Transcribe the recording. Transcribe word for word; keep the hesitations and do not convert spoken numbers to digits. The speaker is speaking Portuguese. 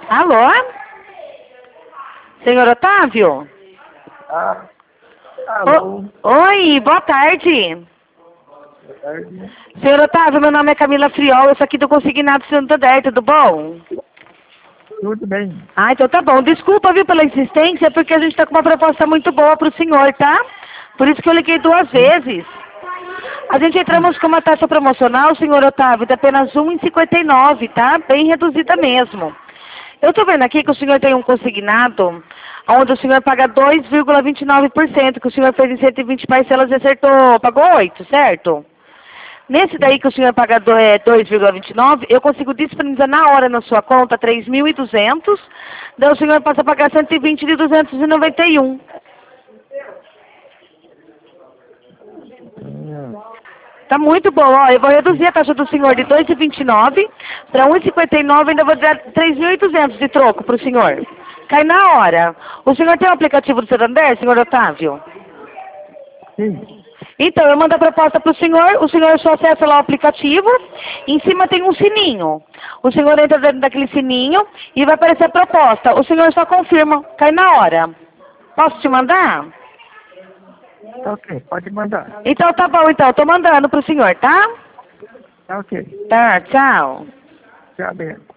Alô? Senhor Otávio? Ah, alô. O... Oi, boa tarde. Boa tarde. Senhor Otávio, meu nome é Camila Friol, eu sou aqui do Consignado Santander, tudo bom? Tudo bem. Ah, então tá bom. Desculpa, viu, pela insistência, porque a gente tá com uma proposta muito boa pro senhor, tá? Por isso que eu liguei duas vezes. A gente entramos com uma taxa promocional, senhor Otávio, de apenas um real e cinquenta e nove centavos, tá? Bem reduzida mesmo. Eu tô vendo aqui que o senhor tem um consignado, onde o senhor paga dois vírgula vinte e nove por cento, que o senhor fez em cento e vinte parcelas e acertou, pagou oito, certo? Nesse daí que o senhor paga dois vírgula vinte e nove, eu consigo disponibilizar na hora na sua conta três mil e duzentos, daí o senhor passa a pagar cento e vinte de duzentos e noventa e um. Hum, Tá muito bom, ó, eu vou reduzir a taxa do senhor de dois vírgula vinte e nove para um real e cinquenta e nove, ainda vou dar três mil e duzentos de troco pro senhor. Cai na hora. O senhor tem o aplicativo do Santander, senhor Otávio? sim. Então, eu mando a proposta para o senhor, o senhor só acessa lá o aplicativo, em cima tem um sininho. O senhor entra dentro daquele sininho e vai aparecer a proposta. O senhor só confirma, cai na hora. Posso te mandar? Tá ok, pode mandar. Então tá bom, então, eu tô mandando pro senhor, tá? Tá ok. Tá, tchau. Tchau, bem.